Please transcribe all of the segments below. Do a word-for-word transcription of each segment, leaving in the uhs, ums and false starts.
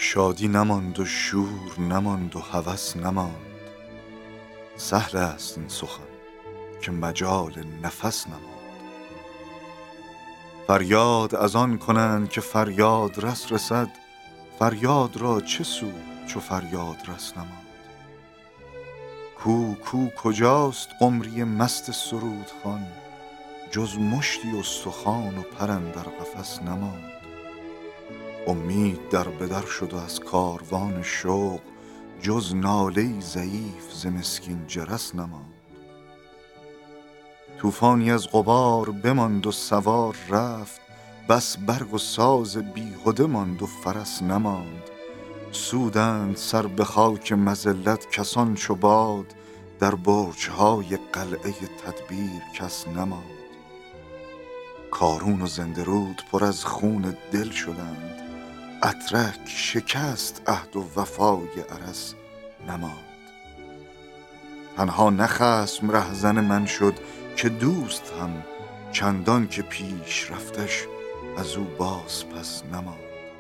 شادی نماند و شور نماند و هوس نماند. سهل است این سخن که مجال نفس نماند. فریاد از آن کنند که فریاد رس رسد، فریاد را چه سود چو فریاد رس نماند. کو کو کجاست قمری مست سرود خوان، جز مشتی استخوان و پر اندر قفس نماند. امید در به در شد و از کاروان شوق، جز ناله‌ای ضعیف ز مسکین جرس نماند. طوفانی از غبار بماند و سوار رفت، بس برگ و ساز بیهده ماند و فرس نماند. سودند سر به خاک مذلت کسان چو باد، در برج‌های قلعه تدبیر کس نماند. کارون و زنده رود پر از خون دل شدند، اترک شکست عهد و وفای ارس نماند. تنها نه خصم رهزن من شد که دوست هم، چندان که پیش رفتش از او باز پس نماند.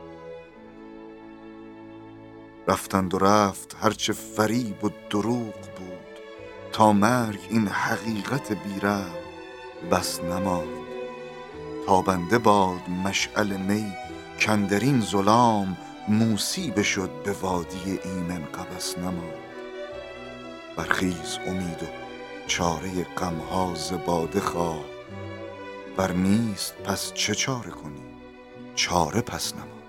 رفتند و رفت هرچه فریب و دروغ بود، تا مرگ این حقیقت بی ربط بس نماند. تابنده باد مشعل می کاندرین ظلام، موسی بشد به وادی ایمن قبس نماند. برخیز امید و چاره غم‌ها ز باده خواه، ور نیست پس چه چاره کنی چاره پس نماند.